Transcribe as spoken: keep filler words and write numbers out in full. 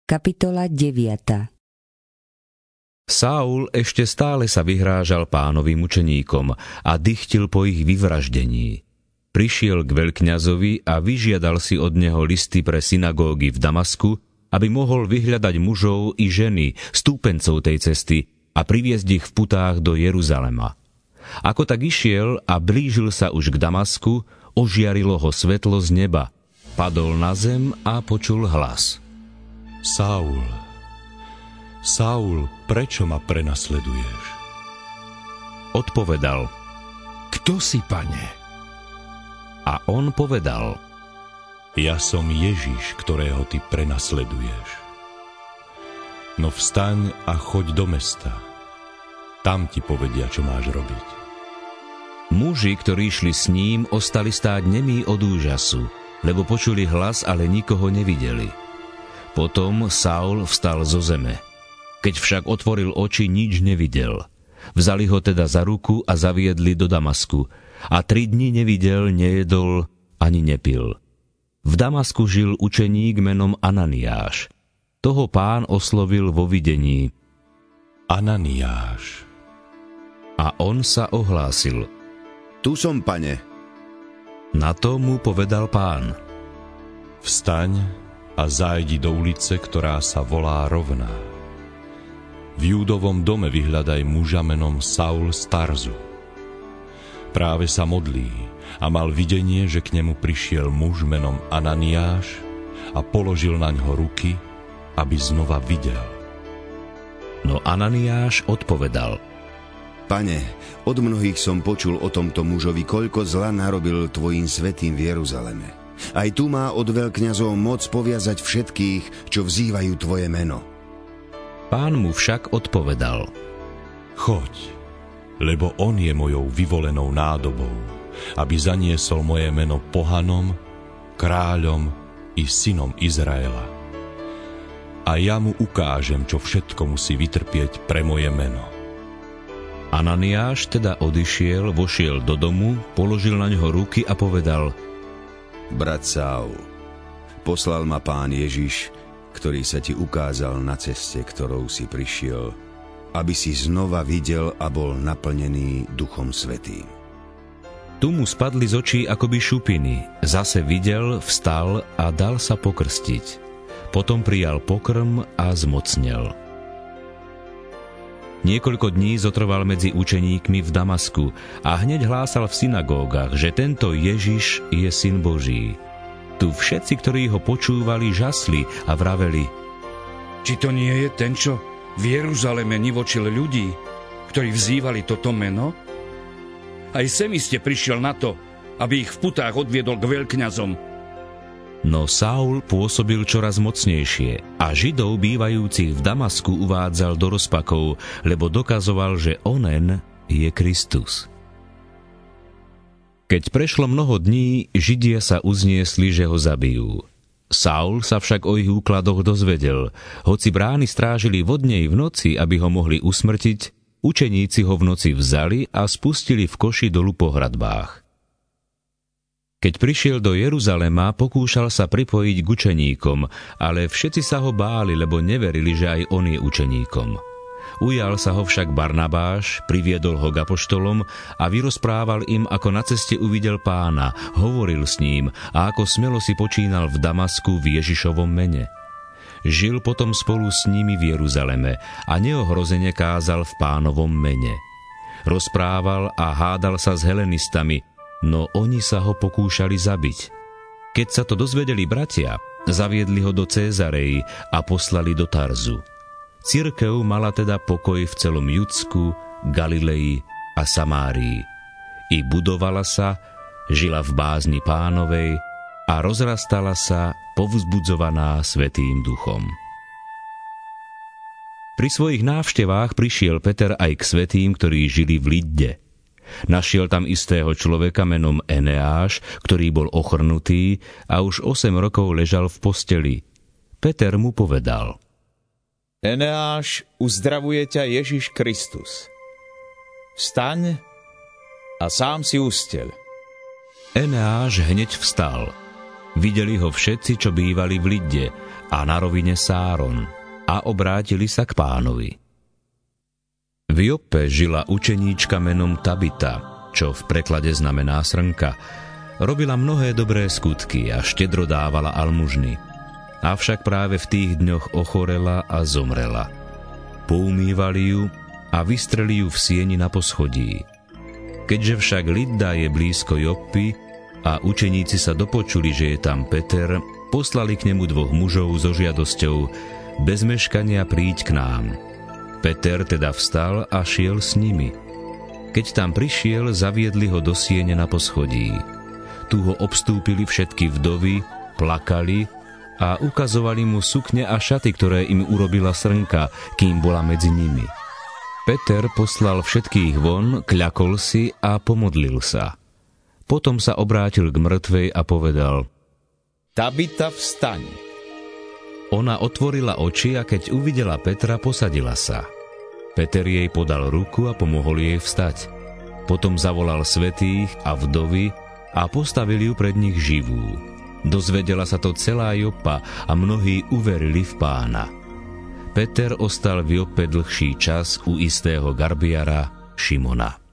Kapitola deviata. Saul ešte stále sa vyhrážal Pánovým učeníkom a dychtil po ich vyvraždení. Prišiel k veľkňazovi a vyžiadal si od neho listy pre synagógy v Damasku, aby mohol vyhľadať mužov i ženy, stúpencov tej cesty, a priviesť ich v putách do Jeruzalema. Ako tak išiel a blížil sa už k Damasku, ožiarilo ho svetlo z neba. Padol na zem a počul hlas. Saul, Saul, prečo ma prenasleduješ? Odpovedal. Kto si, Pane? A on povedal. Ja som Ježiš, ktorého ty prenasleduješ. No vstaň a choď do mesta. Tam ti povedia, čo máš robiť. Muži, ktorí šli s ním, ostali stáť nemí od úžasu, lebo počuli hlas, ale nikoho nevideli. Potom Saul vstal zo zeme. Keď však otvoril oči, nič nevidel. Vzali ho teda za ruku a zaviedli do Damasku. A tri dni nevidel, nejedol ani nepil. V Damasku žil učeník menom Ananiáš. Toho Pán oslovil vo videní. Ananiáš. A on sa ohlásil. Tu som, Pane. Na to mu povedal Pán. Vstaň a zájdi do ulice, ktorá sa volá Rovná. V Júdovom dome vyhľadaj muža menom Saul z Tarzu. Práve sa modlí a mal videnie, že k nemu prišiel muž menom Ananiáš a položil na ňo ruky, aby znova videl. No Ananiáš odpovedal. Pane, od mnohých som počul o tomto mužovi, koľko zla narobil tvojim svätým v Jeruzaleme. Aj tu má od veľkňazov moc poviazať všetkých, čo vzývajú tvoje meno. Pán mu však odpovedal. Choď, lebo on je mojou vyvolenou nádobou, aby zaniesol moje meno pohanom, kráľom i synom Izraela. A ja mu ukážem, čo všetko musí vytrpieť pre moje meno. Ananiáš teda odišiel, vošiel do domu, položil na ňoho ruky a povedal. Brat Saul, poslal ma Pán Ježiš, ktorý sa ti ukázal na ceste, ktorou si prišiel, aby si znova videl a bol naplnený Duchom Svätým. Tu mu spadli z očí akoby šupiny, zase videl, vstal a dal sa pokrstiť. Potom prijal pokrm a zmocnel. Niekoľko dní zotrval medzi učeníkmi v Damasku a hneď hlásal v synagógach, že tento Ježiš je Syn Boží. Tu všetci, ktorí ho počúvali, žasli a vraveli. Či to nie je ten, čo v Jeruzaleme nivočil ľudí, ktorí vzývali toto meno? Aj sem iste prišiel na to, aby ich v putách odviedol k veľkňazom. No Saul pôsobil čoraz mocnejšie a Židov bývajúcich v Damasku uvádzal do rozpakov, lebo dokazoval, že onen je Kristus. Keď prešlo mnoho dní, Židia sa uzniesli, že ho zabijú. Saul sa však o ich úkladoch dozvedel. Hoci brány strážili vodnej v noci, aby ho mohli usmrtiť, učeníci ho v noci vzali a spustili v koši dolu po hradbách. Keď prišiel do Jeruzalema, pokúšal sa pripojiť k učeníkom, ale všetci sa ho báli, lebo neverili, že aj on je učeníkom. Ujal sa ho však Barnabáš, priviedol ho k apoštolom a vyrozprával im, ako na ceste uvidel Pána, hovoril s ním a ako smelo si počínal v Damasku v Ježišovom mene. Žil potom spolu s nimi v Jeruzaleme a neohrozene kázal v Pánovom mene. Rozprával a hádal sa s helenistami, no oni sa ho pokúšali zabiť. Keď sa to dozvedeli bratia, zaviedli ho do Cézarei a poslali do Tarzu. Cirkev mala teda pokoj v celom Judsku, Galilei a Samárii. I budovala sa, žila v bázni Pánovej a rozrastala sa, povzbudzovaná Svätým Duchom. Pri svojich návštevách prišiel Peter aj k svätým, ktorí žili v Lidde. Našiel tam istého človeka menom Eneáš, ktorý bol ochrnutý a už osem rokov ležal v posteli. Peter mu povedal. Eneáš, uzdravuje ťa Ježiš Kristus. Vstaň a sám si usteľ. Eneáš hneď vstal. Videli ho všetci, čo bývali v Lidde a na rovine Sáron, a obrátili sa k Pánovi. V Joppe žila učeníčka menom Tabita, čo v preklade znamená srnka. Robila mnohé dobré skutky a štedro dávala almužny. Avšak práve v tých dňoch ochorela a zomrela. Poumývali ju a vystreli ju v sieni na poschodí. Keďže však Lidda je blízko Joppy a učeníci sa dopočuli, že je tam Peter, poslali k nemu dvoch mužov so žiadosťou: bez meškania príď k nám. Peter teda vstal a šiel s nimi. Keď tam prišiel, zaviedli ho do siene na poschodí. Tu ho obstúpili všetky vdovy, plakali a ukazovali mu sukne a šaty, ktoré im urobila srnka, kým bola medzi nimi. Peter poslal všetkých von, kľakol si a pomodlil sa. Potom sa obrátil k mŕtvej a povedal: Tabita, vstaň. Ona otvorila oči a keď uvidela Petra, posadila sa. Peter jej podal ruku a pomohol jej vstať. Potom zavolal svätých a vdovy a postavil ju pred nich živú. Dozvedela sa to celá Joppa a mnohí uverili v Pána. Peter ostal v Joppe dlhší čas u istého garbiara Šimona.